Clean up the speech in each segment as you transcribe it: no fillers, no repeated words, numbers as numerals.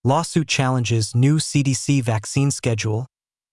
Lawsuit challenges new CDC vaccine schedule,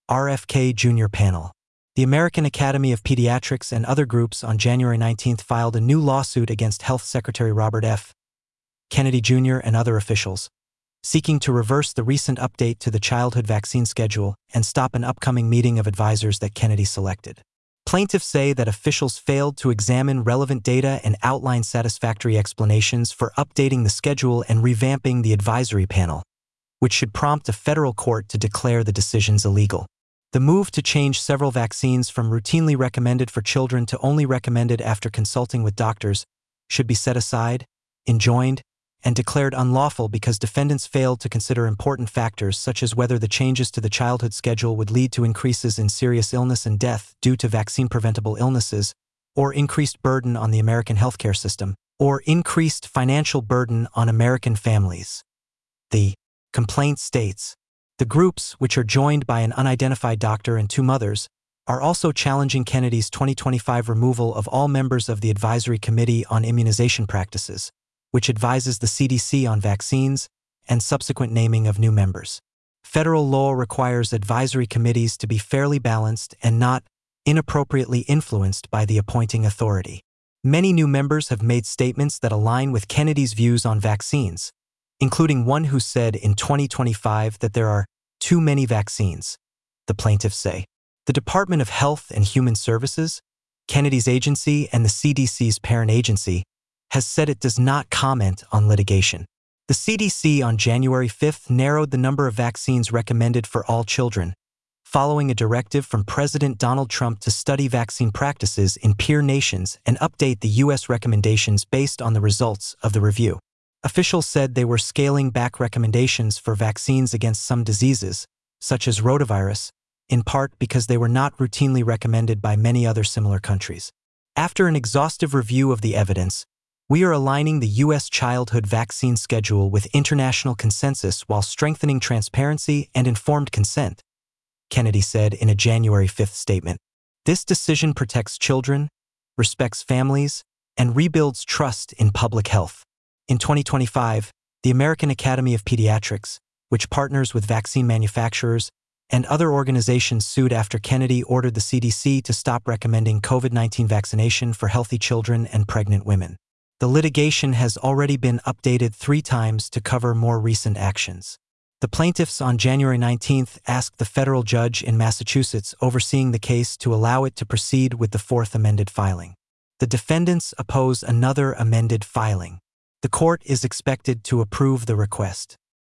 RFK Jr. panel. The American Academy of Pediatrics and other groups on January 19 filed a new lawsuit against Health Secretary Robert F. Kennedy Jr. and other officials, seeking to reverse the recent update to the childhood vaccine schedule and stop an upcoming meeting of advisors that Kennedy selected. Plaintiffs say that officials failed to examine relevant data and outline satisfactory explanations for updating the schedule and revamping the advisory panel, which should prompt a federal court to declare the decisions illegal. The move to change several vaccines from routinely recommended for children to only recommended after consulting with doctors should be set aside, enjoined, and declared unlawful because defendants failed to consider important factors such as whether the changes to the childhood schedule would lead to increases in serious illness and death due to vaccine-preventable illnesses, or increased burden on the American healthcare system, or increased financial burden on American families. The complaint states, the groups, which are joined by an unidentified doctor and two mothers, are also challenging Kennedy's 2025 removal of all members of the Advisory Committee on Immunization Practices, which advises the CDC on vaccines, and subsequent naming of new members. Federal law requires advisory committees to be fairly balanced and not inappropriately influenced by the appointing authority. Many new members have made statements that align with Kennedy's views on vaccines, including one who said in 2025 that there are too many vaccines, the plaintiffs say. The Department of Health and Human Services, Kennedy's agency and the CDC's parent agency, has said it does not comment on litigation. The CDC on January 5 narrowed the number of vaccines recommended for all children, following a directive from President Donald Trump to study vaccine practices in peer nations and update the U.S. recommendations based on the results of the review. Officials said they were scaling back recommendations for vaccines against some diseases, such as rotavirus, in part because they were not routinely recommended by many other similar countries. After an exhaustive review of the evidence, we are aligning the U.S. childhood vaccine schedule with international consensus while strengthening transparency and informed consent, Kennedy said in a January 5 statement. This decision protects children, respects families, and rebuilds trust in public health. In 2025, the American Academy of Pediatrics, which partners with vaccine manufacturers and other organizations, sued after Kennedy ordered the CDC to stop recommending COVID-19 vaccination for healthy children and pregnant women. The litigation has already been updated 3 times to cover more recent actions. The plaintiffs on January 19 asked the federal judge in Massachusetts overseeing the case to allow it to proceed with the 4th amended filing. The defendants oppose another amended filing. The court is expected to approve the request.